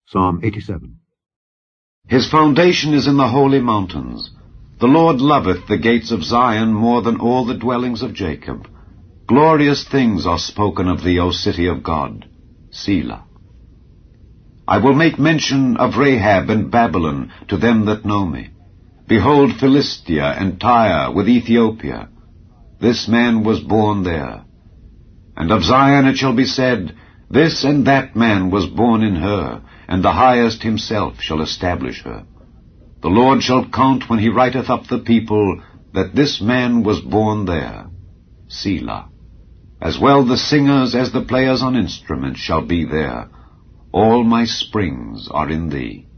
Psalm 87. His foundation is in the holy mountains. The Lord loveth the gates of Zion more than all the dwellings of Jacob. Glorious things are spoken of thee, O city of God. Selah. I will make mention of Rahab and Babylon to them that know me. Behold, Philistia and Tyre with Ethiopia. This man was born there. And of Zion it shall be said, This and that man was born in her, and the Highest himself shall establish her. The Lord shall count when he writeth up the people, that this man was born there. Selah. As well the singers as the players on instruments shall be there. All my springs are in thee.